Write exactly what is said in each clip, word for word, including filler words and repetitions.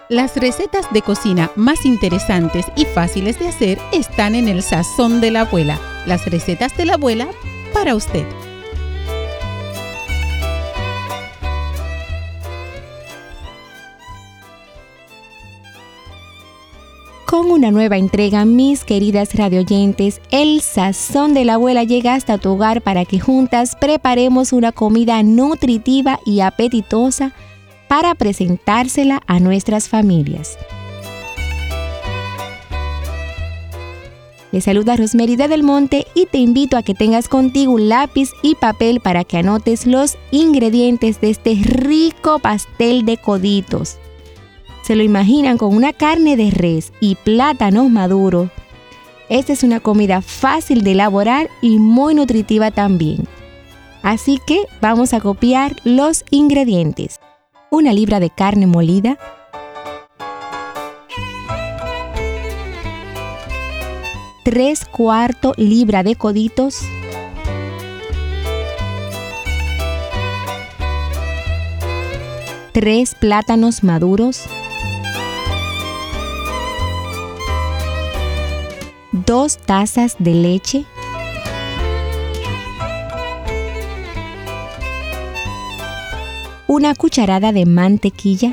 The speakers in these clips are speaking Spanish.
Las recetas de cocina más interesantes y fáciles de hacer están en el Sazón de la Abuela. Las recetas de la abuela para usted. Con una nueva entrega, mis queridas radioyentes, el Sazón de la Abuela llega hasta tu hogar para que juntas preparemos una comida nutritiva y apetitosa para presentársela a nuestras familias. Les saluda Rosmerida del Monte y te invito a que tengas contigo un lápiz y papel para que anotes los ingredientes de este rico pastel de coditos. ¿Se lo imaginan con una carne de res y plátanos maduros? Esta es una comida fácil de elaborar y muy nutritiva también. Así que vamos a copiar los ingredientes. Una libra de carne molida, tres cuartos libra de coditos, tres plátanos maduros, dos tazas de leche, una cucharada de mantequilla,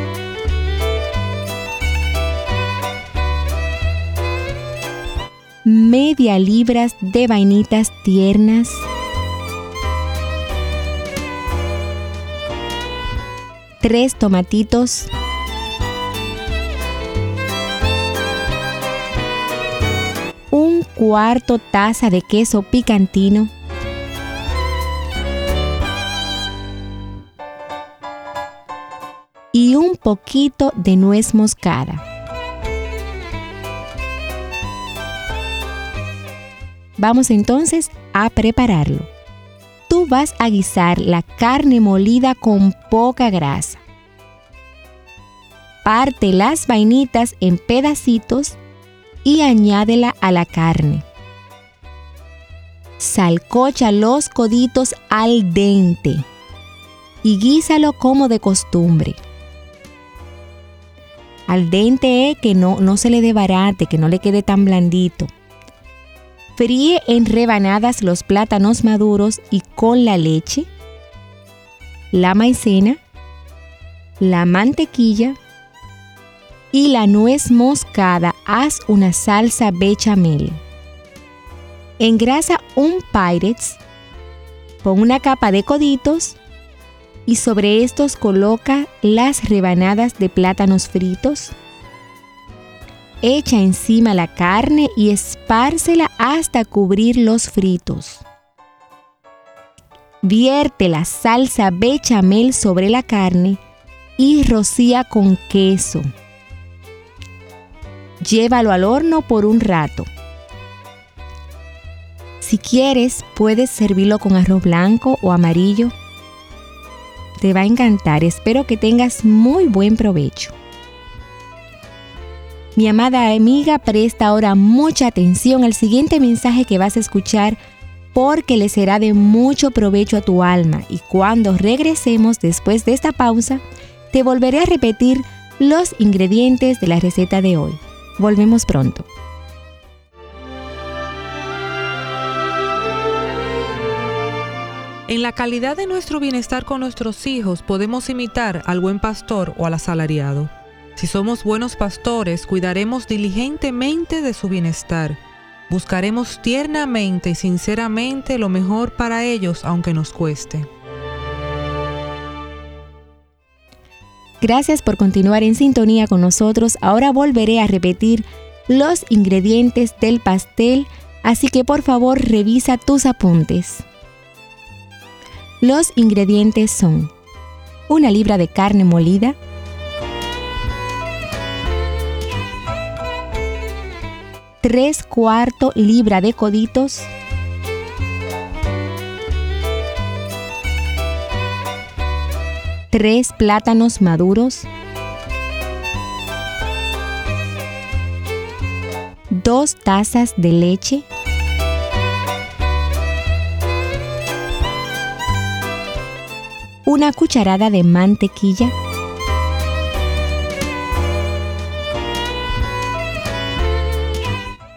media libra de vainitas tiernas, tres tomatitos, un cuarto taza de queso picantino, y un poquito de nuez moscada. Vamos entonces a prepararlo. Tú vas a guisar la carne molida con poca grasa. Parte las vainitas en pedacitos y añádela a la carne. Salcocha los coditos al dente y guísalo como de costumbre. Al dente es que no, no se le desbarate, que no le quede tan blandito. Fríe en rebanadas los plátanos maduros y con la leche, la maicena, la mantequilla y la nuez moscada. Haz una salsa bechamel. Engrasa un Pyrex, pon una capa de coditos y sobre estos coloca las rebanadas de plátanos fritos. Echa encima la carne y espárcela hasta cubrir los fritos. Vierte la salsa bechamel sobre la carne y rocía con queso. Llévalo al horno por un rato. Si quieres, puedes servirlo con arroz blanco o amarillo. Te va a encantar. Espero que tengas muy buen provecho. Mi amada amiga, presta ahora mucha atención al siguiente mensaje que vas a escuchar porque le será de mucho provecho a tu alma. Y cuando regresemos después de esta pausa, te volveré a repetir los ingredientes de la receta de hoy. Volvemos pronto. En la calidad de nuestro bienestar con nuestros hijos podemos imitar al buen pastor o al asalariado. Si somos buenos pastores, cuidaremos diligentemente de su bienestar. Buscaremos tiernamente y sinceramente lo mejor para ellos, aunque nos cueste. Gracias por continuar en sintonía con nosotros. Ahora volveré a repetir los ingredientes del pastel, así que por favor revisa tus apuntes. Los ingredientes son una libra de carne molida, tres cuartos libra de coditos, tres plátanos maduros, dos tazas de leche, una cucharada de mantequilla,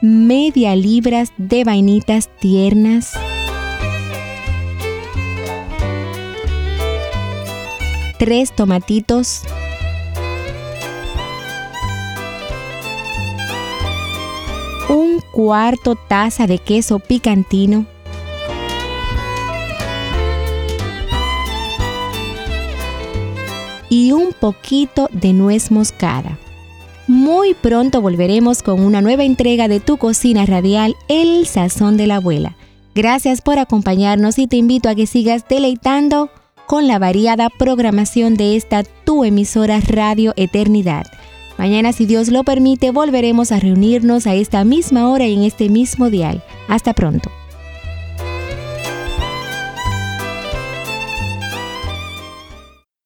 media libra de vainitas tiernas, tres tomatitos, un cuarto taza de queso picantino, y un poquito de nuez moscada. Muy pronto volveremos con una nueva entrega de tu cocina radial, El Sazón de la Abuela. Gracias por acompañarnos y te invito a que sigas deleitando con la variada programación de esta tu emisora Radio Eternidad. Mañana, si Dios lo permite, volveremos a reunirnos a esta misma hora y en este mismo dial. Hasta pronto.